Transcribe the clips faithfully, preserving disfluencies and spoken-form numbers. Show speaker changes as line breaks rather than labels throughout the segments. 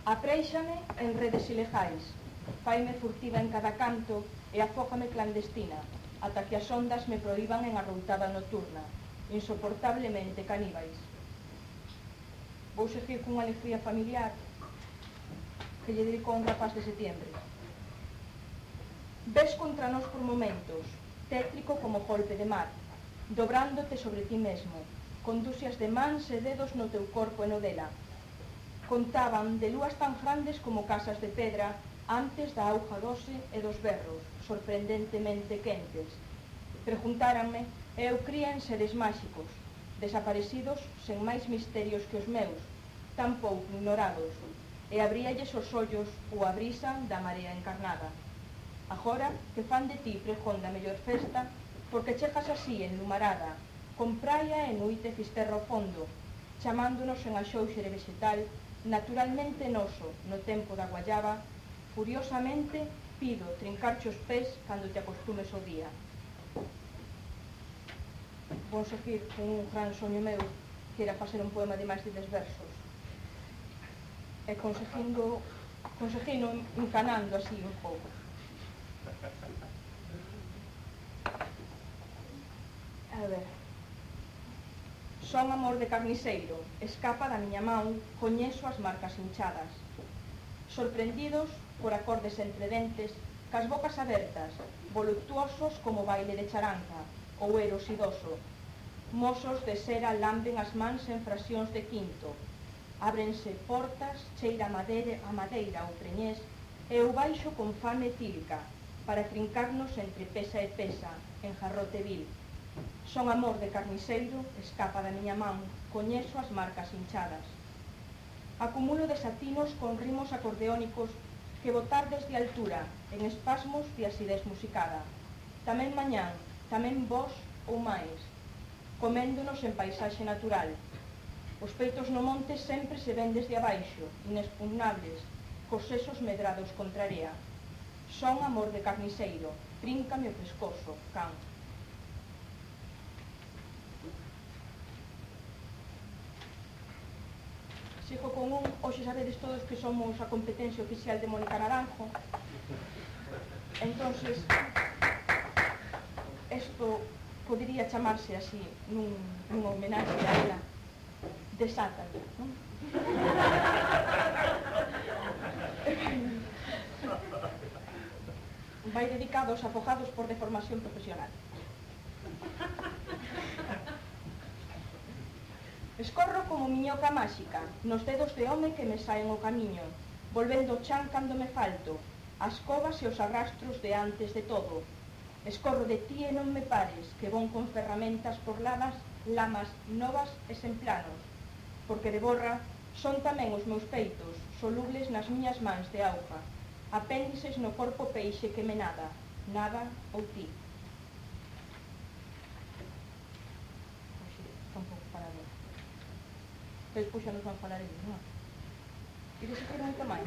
Apréixame en redes ilegais, faime furtiva en cada canto e afógame clandestina, ata que as ondas me proíban en arroutada nocturna, insoportablemente caníbais. Vou seguir cunha alegría familiar que lle dedicou un rapaz de setiembre. Ves contra nós por momentos, tétrico como golpe de mar, dobrándote sobre ti mesmo, con dúcias de mans e dedos no teu corpo e no dela. Contaban de lúas tan grandes como casas de pedra antes da auga doce e dos berros, sorprendentemente quentes. Preguntáranme e eu cría en seres máxicos, desaparecidos sen máis misterios que os meus, tan pouco ignorados, e abríalles os ollos ou a brisa da marea encarnada. Agora que fan de ti pregón da mellor festa, porque chegas así enlumarada, con praia e noite fisterra ao fondo, chamándonos en axóuxere vegetal, naturalmente noso, no tempo da guayaba, furiosamente pido trincarche os pés cando te acostumes ao día. Vou seguir con un gran soño meu, que era facer un poema de máis de dez versos. E conseguindo, conseguindo encanando así un pouco. A ver... Son amor de carniceiro, escapa da miña man, coñezo as marcas hinchadas. Sorprendidos por acordes entre dentes, cas bocas abertas, voluptuosos como baile de charanca, ou eros idoso. Mozos de cera lamben as mans en frasións de quinto. Ábrense portas, cheira a madeira, a madeira ou preñés, e eu baixo con fame etílica, para trincarnos entre pesa e pesa, en jarrote vil. Son amor de carniceiro, escapa da miña man, coñezo as marcas hinchadas. Acumulo desatinos con ritmos acordeónicos que botar desde altura, en espasmos de acidez musicada. Tamén mañán, tamén vos ou máis, coméndonos en paisaxe natural. Os peitos no monte sempre se ven desde abaixo, inexpugnables, cos sesos medrados contra area. Son amor de carniceiro, tríncame o pescozo, can. Sigo con un, hoxe sabedes todos que somos a competencia oficial de Mónica Naranjo. Entonces, isto podería chamarse así, nun, nun homenaxe a ela, Desátame, non? Vai dedicado aos afogados por deformación profesional. Escorro como miñoca máxica, nos dedos de home que me saen o camiño, volvendo chan cando me falto, as covas e os arrastros de antes de todo. Escorro de ti e non me pares, que von con ferramentas por lamas, lamas novas e sen planos, porque de borra son tamén os meus peitos, solubles nas miñas mans de auga, apéndices no corpo peixe que me nada, nada ou ti. Despois xa nos van falar eles, non? E de seguir moito máis?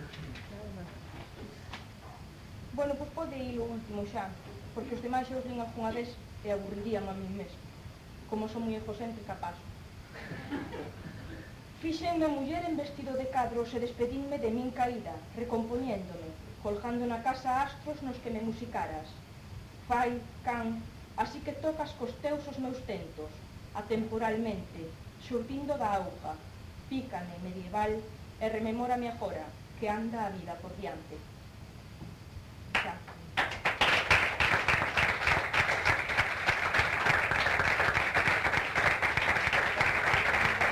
Bueno, pois pode ir o último xa, porque os demais xa os lín algunha vez e aburrirían a mí mesmo. Como son moi egocéntrica, paso. Fixenme a muller en vestido de cadros e despedinme de min caída, recompoñéndome, colgando na casa astros nos que me musicaras. Fai, can, así que tocas cos teus os meus tentos, atemporalmente, xurdindo da auga, pícame medieval e rememórame agora que anda a vida por diante.